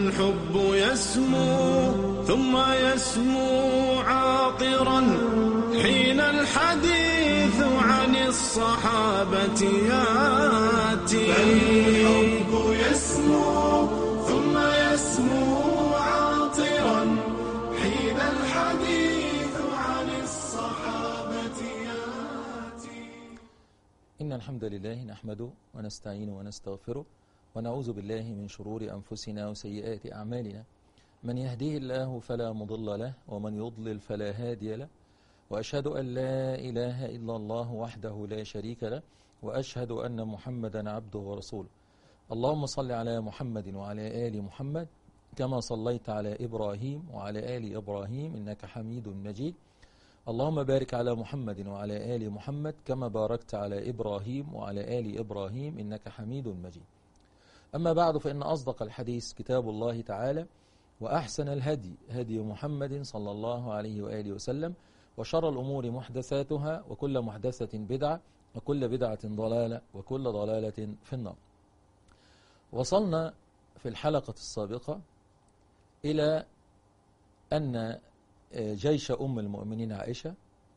الحب يسمو ثم يسمو عاطرا حين الحديث عن الصحابة ياتي. الحب يسمو ثم يسمو عاطرا حين الحديث عن الصحابة ياتي. إن الحمد لله نحمده ونستعينه ونستغفره ونعوذ بالله من شرور أنفسنا وسيئات أعمالنا. من يهديه الله فلا مضل له ومن يضلل فلا هادي له، وأشهد أن لا إله إلا الله وحده لا شريك له، وأشهد أن محمدا عبده ورسوله. اللهم صل على محمد وعلى آل محمد كما صليت على إبراهيم وعلى آل إبراهيم إنك حميد مجيد. اللهم بارك على محمد وعلى آل محمد كما باركت على إبراهيم وعلى آل إبراهيم إنك حميد مجيد. أما بعد، فإن أصدق الحديث كتاب الله تعالى، وأحسن الهدي هدي محمد صلى الله عليه وآله وسلم، وشر الأمور محدثاتها، وكل محدثة بدعة، وكل بدعة ضلالة، وكل ضلالة في النار. وصلنا في الحلقة السابقة إلى أن جيش أم المؤمنين عائشة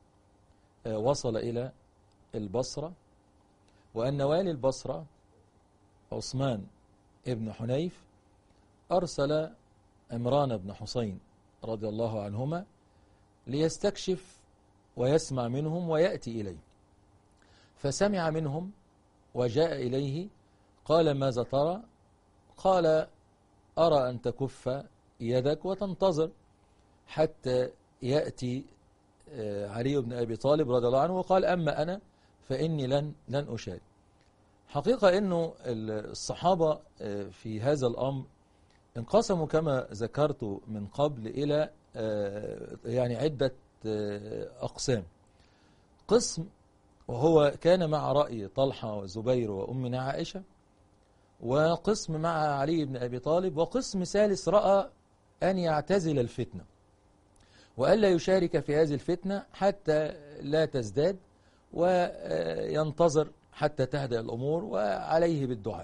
وصل إلى البصرة، وأن والي البصرة عثمان ابن حنيف أرسل عمران بن حسين رضي الله عنهما ليستكشف ويسمع منهم ويأتي إليه. فسمع منهم وجاء إليه، قال: ماذا ترى؟ قال: أرى أن تكف يدك وتنتظر حتى يأتي علي بن أبي طالب رضي الله عنه. وقال: أما أنا فإني لن أشارك. حقيقة أنه الصحابة في هذا الأمر انقسموا كما ذكرت من قبل إلى يعني عدة أقسام. قسم وهو كان مع رأي طلحة وزبير وأمنا عائشة، وقسم مع علي بن أبي طالب، وقسم ثالث رأى أن يعتزل الفتنة وألا يشارك في هذه الفتنة حتى لا تزداد، وينتظر حتى تهدأ الأمور وعليه بالدعاء.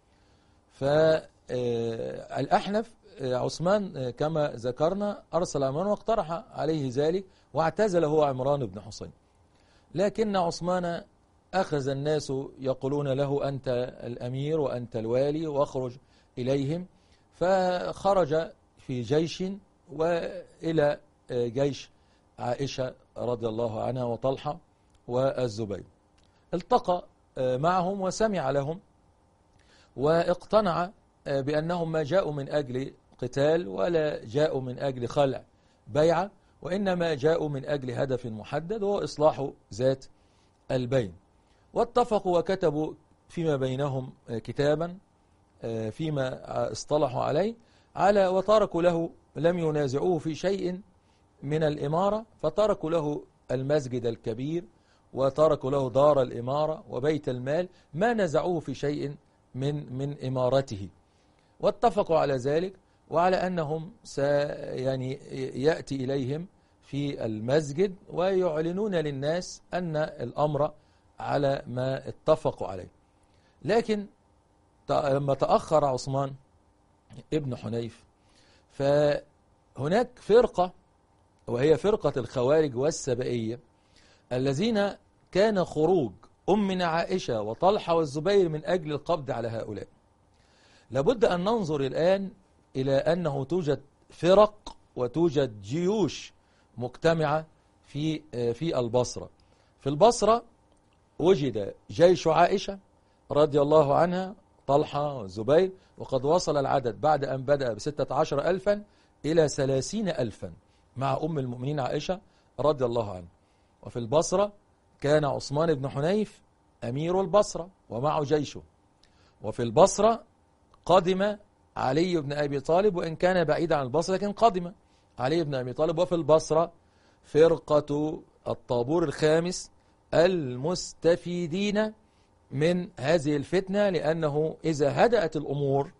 فالأحنف عثمان كما ذكرنا أرسل عمران واقترح عليه ذلك، واعتزل هو عمران بن حسين. لكن عثمان أخذ الناس يقولون له: أنت الأمير وأنت الوالي، واخرج إليهم. فخرج في جيش وإلى جيش عائشة رضي الله عنها وطلحة والزبير. التقى معهم وسمع لهم، واقتنع بأنهم ما جاءوا من أجل قتال ولا جاءوا من أجل خلع بيعة، وإنما جاءوا من أجل هدف محدد وهو إصلاح ذات البين. واتفقوا وكتبوا فيما بينهم كتابا فيما اصطلحوا عليه وتركوا له، لم ينازعوه في شيء من الإمارة، فتركوا له المسجد الكبير، وتركوا له دار الإمارة وبيت المال، ما نزعوه في شيء من إمارته. واتفقوا على ذلك، وعلى أنهم يعني يأتي إليهم في المسجد ويعلنون للناس أن الأمر على ما اتفقوا عليه. لكن لما تأخر عثمان ابن حنيف، فهناك فرقة، وهي فرقة الخوارج والسبائية، الذين كان خروج أمنا عائشة وطلحة والزبير من أجل القبض على هؤلاء. لابد أن ننظر الآن إلى أنه توجد فرق وتوجد جيوش مجتمعة في البصرة. في البصرة وجد جيش عائشة رضي الله عنها، طلحة والزبير، وقد وصل العدد بعد أن بدأ ب16,000 إلى 30,000 مع أم المؤمنين عائشة رضي الله عنها. وفي البصرة كان عثمان بن حنيف أمير البصرة ومعه جيشه. وفي البصرة قدم علي بن أبي طالب، وإن كان بعيدا عن البصرة لكن قدم علي بن أبي طالب. وفي البصرة فرقة الطابور الخامس المستفيدين من هذه الفتنة، لأنه إذا هدأت الأمور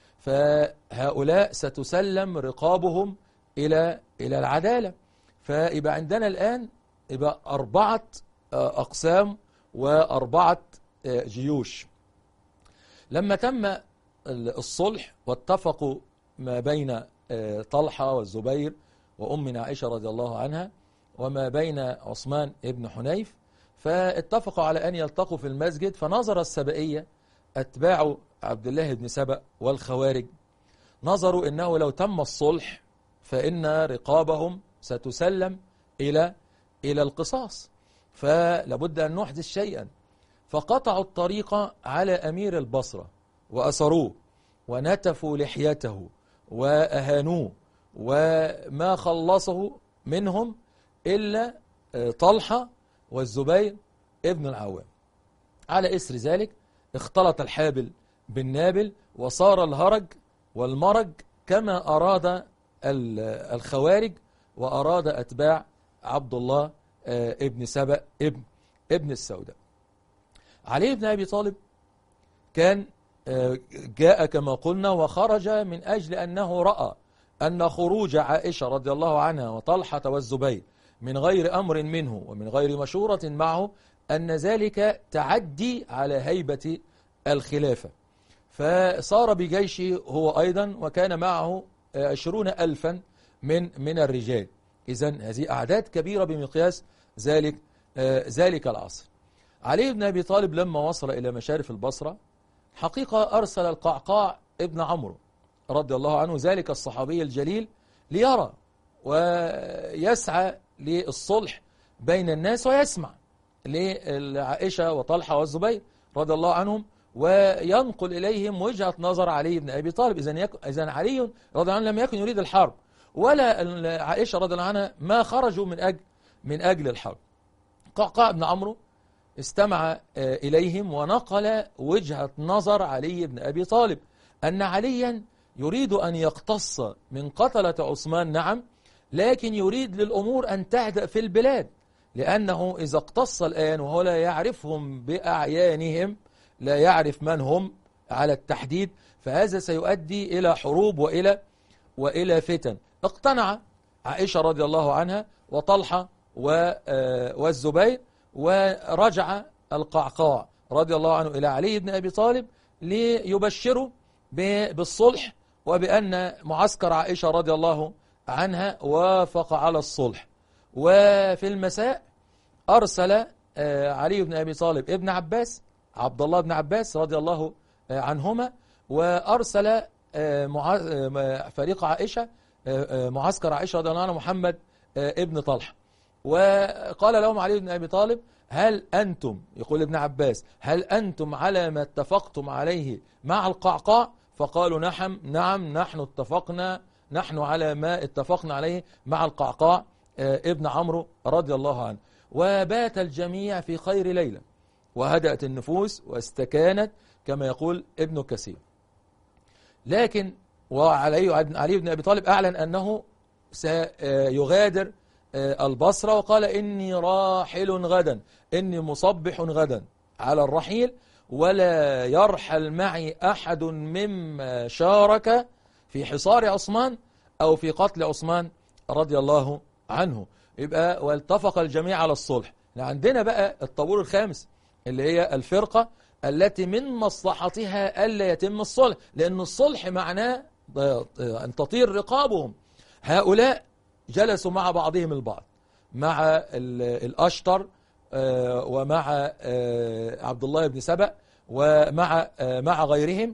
فهؤلاء ستسلم رقابهم إلى العدالة. فيبقى عندنا الآن يبقى 4 أقسام و4 جيوش. لما تم الصلح واتفقوا ما بين طلحة والزبير وأمنا عائشة رضي الله عنها وما بين عثمان ابن حنيف، فاتفقوا على أن يلتقوا في المسجد. فنظر السبئية أتباع عبد الله بن سبأ والخوارج، نظروا أنه لو تم الصلح فإن رقابهم ستسلم إلى القصاص، فلابد أن نحدث شيئا. فقطعوا الطريق على أمير البصرة وأسروه ونتفوا لحيته وأهانوه، وما خلصه منهم إلا طلحة والزبير ابن العوام. على إثر ذلك اختلط الحابل بالنابل، وصار الهرج والمرج كما أراد الخوارج وأراد أتباع عبد الله ابن سبأ ابن السوداء. علي بن أبي طالب كان جاء كما قلنا وخرج من أجل أنه رأى أن خروج عائشة رضي الله عنها وطلحة والزبير من غير أمر منه ومن غير مشورة معه أن ذلك تعدي على هيبة الخلافة، فصار بجيشه هو أيضا، وكان معه 20,000 من الرجال. إذن هذه أعداد كبيرة بمقياس ذلك العصر. علي بن أبي طالب لما وصل إلى مشارف البصرة حقيقة أرسل القعقاع ابن عمرو رضي الله عنه، ذلك الصحابي الجليل، ليرى ويسعى للصلح بين الناس ويسمع لعائشة وطلحة والزبير رضي الله عنهم، وينقل إليهم وجهة نظر علي بن أبي طالب. إذن علي رضي الله عنه لم يكن يريد الحرب، ولا عائشة رضي الله عنها ما خرجوا من أجل الحرب. قعقاع بن عمرو استمع إليهم ونقل وجهة نظر علي بن أبي طالب، أن عليا يريد أن يقتص من قتلة عثمان، نعم، لكن يريد للأمور أن تهدأ في البلاد، لأنه إذا اقتص الآن وهو لا يعرفهم بأعيانهم، لا يعرف من هم على التحديد، فهذا سيؤدي إلى حروب وإلى فتن. اقتنع عائشة رضي الله عنها وطلحة والزبير، ورجع القعقاع رضي الله عنه إلى علي بن أبي طالب ليبشره بالصلح، وبأن معسكر عائشة رضي الله عنها وافق على الصلح. وفي المساء أرسل علي بن أبي طالب ابن عباس، عبد الله بن عباس رضي الله عنهما، وأرسل فريق عائشة، معسكر عائشة رضي الله عنه، محمد ابن طلحة، وقال لهم علي بن أبي طالب: هل أنتم، يقول ابن عباس، هل أنتم على ما اتفقتم عليه مع القعقاع؟ فقالوا: نعم نحن اتفقنا، نحن على ما اتفقنا عليه مع القعقاع ابن عمرو رضي الله عنه. وبات الجميع في خير ليلة، وهدأت النفوس واستكانت كما يقول ابن كثير. لكن علي بن أبي طالب أعلن أنه سيغادر البصرة، وقال: إني راحل غدا، إني مصبح غدا على الرحيل، ولا يرحل معي أحد مما شارك في حصار عثمان أو في قتل عثمان رضي الله عنه. يبقى والتفق الجميع على الصلح. عندنا بقى الطابور الخامس، اللي هي الفرقة التي من مصلحتها ألا يتم الصلح، لأن الصلح معناه أن تطير رقابهم. هؤلاء جلسوا مع بعضهم البعض، مع الأشتر ومع عبد الله بن سبأ ومع غيرهم،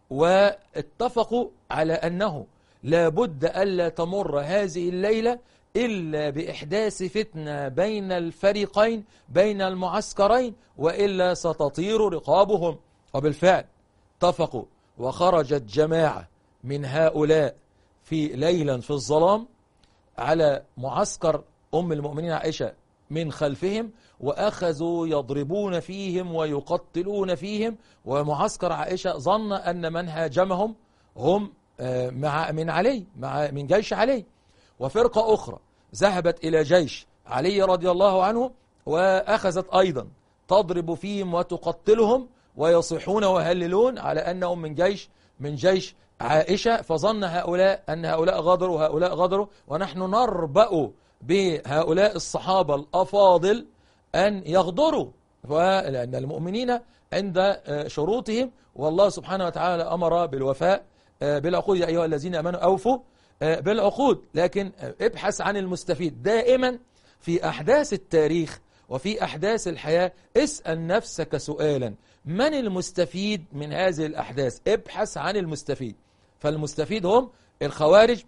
واتفقوا على أنه لا بد ألا تمر هذه الليلة إلا بإحداث فتنة بين الفريقين، بين المعسكرين، وإلا ستطير رقابهم. وبالفعل اتفقوا، وخرجت جماعة من هؤلاء في ليلا في الظلام على معسكر أم المؤمنين عائشة من خلفهم، وأخذوا يضربون فيهم ويقتلون فيهم. ومعسكر عائشة ظن أن من هاجمهم هم من جيش علي. وفرقة أخرى ذهبت إلى جيش علي رضي الله عنه، وأخذت أيضا تضرب فيهم وتقتلهم، ويصيحون ويهللون على أنهم من جيش عائشة. فظن هؤلاء أن هؤلاء غدروا، ونحن نربأ بهؤلاء الصحابة الأفاضل أن يغدروا، لأن المؤمنين عند شروطهم، والله سبحانه وتعالى أمر بالوفاء بالعقود يا أيها الذين آمنوا أوفوا بالعقود. لكن ابحث عن المستفيد دائما في أحداث التاريخ وفي أحداث الحياة. اسأل نفسك سؤالا: من المستفيد من هذه الأحداث؟ ابحث عن المستفيد. فالمستفيد هم الخوارج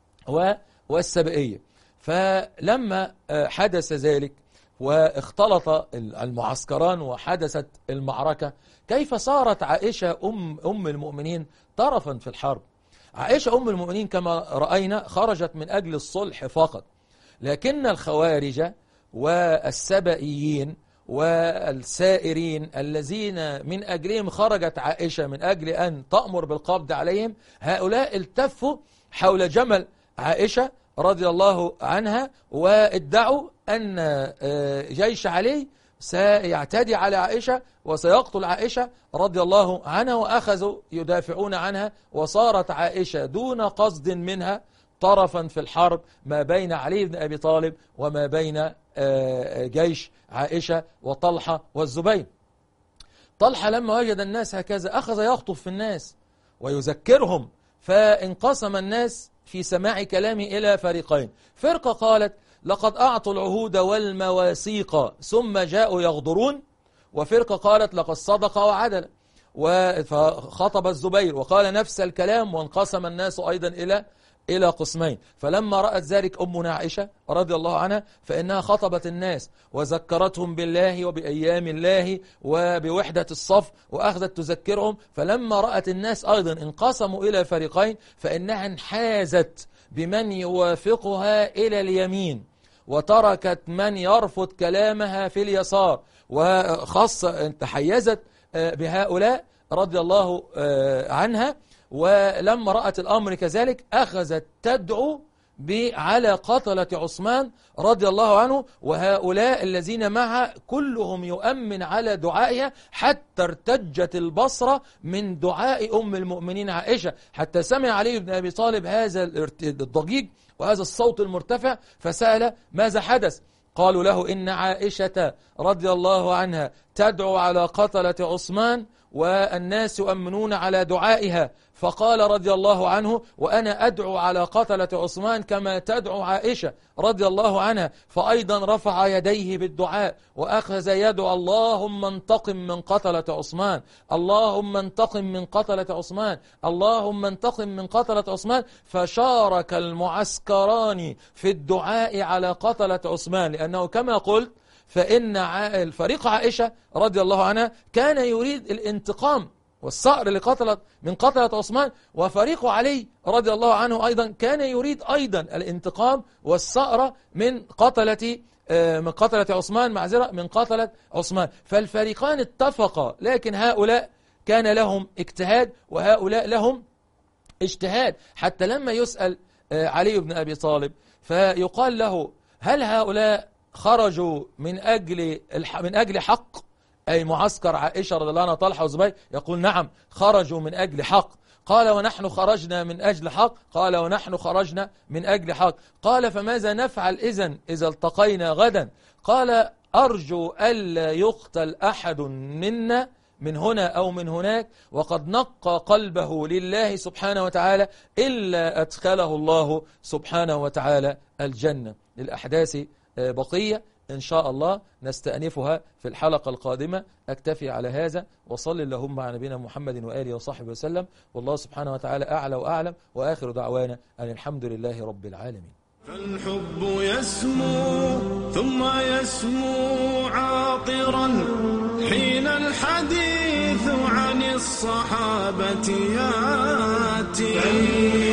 والسبئية. فلما حدث ذلك واختلط المعسكران وحدثت المعركة، كيف صارت عائشة أم المؤمنين طرفا في الحرب؟ عائشة أم المؤمنين كما رأينا خرجت من أجل الصلح فقط، لكن الخوارج والسبئيين والسائرين الذين من أجلهم خرجت عائشة من أجل أن تأمر بالقبض عليهم، هؤلاء التفوا حول جمل عائشة رضي الله عنها وادعوا أن جيش علي سيعتدي على عائشة وسيقتل عائشة رضي الله عنها، وأخذوا يدافعون عنها، وصارت عائشة دون قصد منها طرفا في الحرب ما بين علي بن أبي طالب وما بين جيش عائشة وطلحة والزبير. طلحة لما وجد الناس هكذا أخذ يخطب في الناس ويذكرهم، فانقسم الناس في سماع كلامه إلى فريقين. فرقة قالت: لقد أعطوا العهود والمواثيق ثم جاءوا يغدرون، وفرقة قالت: لقد صدق وعدل. فخطب الزبير وقال نفس الكلام، وانقسم الناس أيضا إلى قسمين. فلما رأت ذلك أمنا عائشة رضي الله عنها فإنها خطبت الناس وذكرتهم بالله وبأيام الله وبوحدة الصف، وأخذت تذكرهم. فلما رأت الناس أيضا انقسموا إلى فريقين، فإنها انحازت بمن يوافقها إلى اليمين، وتركت من يرفض كلامها في اليسار، وخاصة تحيزت بهؤلاء رضي الله عنها. ولما رأت الأمر كذلك أخذت تدعو على قتلة عثمان رضي الله عنه، وهؤلاء الذين معها كلهم يؤمن على دعائها، حتى ارتجت البصرة من دعاء أم المؤمنين عائشة، حتى سمع علي بن أبي طالب هذا الضجيج وهذا الصوت المرتفع، فسأل ماذا حدث؟ قالوا له: إن عائشة رضي الله عنها تدعو على قتلة عثمان والناس يؤمنون على دعائها. فقال رضي الله عنه: وأنا أدعو على قتلة عثمان كما تدعو عائشة رضي الله عنها. فأيضا رفع يديه بالدعاء وأخذ يدعو: اللهم انتقم من قتلة عثمان، اللهم انتقم من قتلة عثمان، اللهم انتقم من قتلة عثمان. فشارك المعسكران في الدعاء على قتلة عثمان، لأنه كما قلت فإن فريق عائشة رضي الله عنها كان يريد الانتقام والثأر من قتلة عثمان، وفريق علي رضي الله عنه أيضا كان يريد أيضا الانتقام والثأر من قتلة عثمان، من قتلة عثمان. فالفريقان اتفقا، لكن هؤلاء كان لهم اجتهاد وهؤلاء لهم اجتهاد. حتى لما يسأل علي بن أبي طالب فيقال له: هل هؤلاء خرجوا من أجل حق، أي معسكر عائشة رضي الله عنها طلحة وزبير؟ يقول: نعم، خرجوا من أجل حق. قال: ونحن خرجنا من أجل حق؟ قال: ونحن خرجنا من أجل حق. قال: فماذا نفعل إذا التقينا غدا؟ قال: أرجو ألا يقتل أحد منا من هنا أو من هناك وقد نقى قلبه لله سبحانه وتعالى إلا أدخله الله سبحانه وتعالى الجنة. للأحداث بقية إن شاء الله نستأنفها في الحلقة القادمة. أكتفي على هذا، وصل اللهم على نبينا محمد وآله وصحبه وسلم، والله سبحانه وتعالى أعلى وأعلم، وآخر دعوانا أن الحمد لله رب العالمين. فالحب يسمو ثم يسمو عاطرا حين الحديث عن الصحابة ياتي.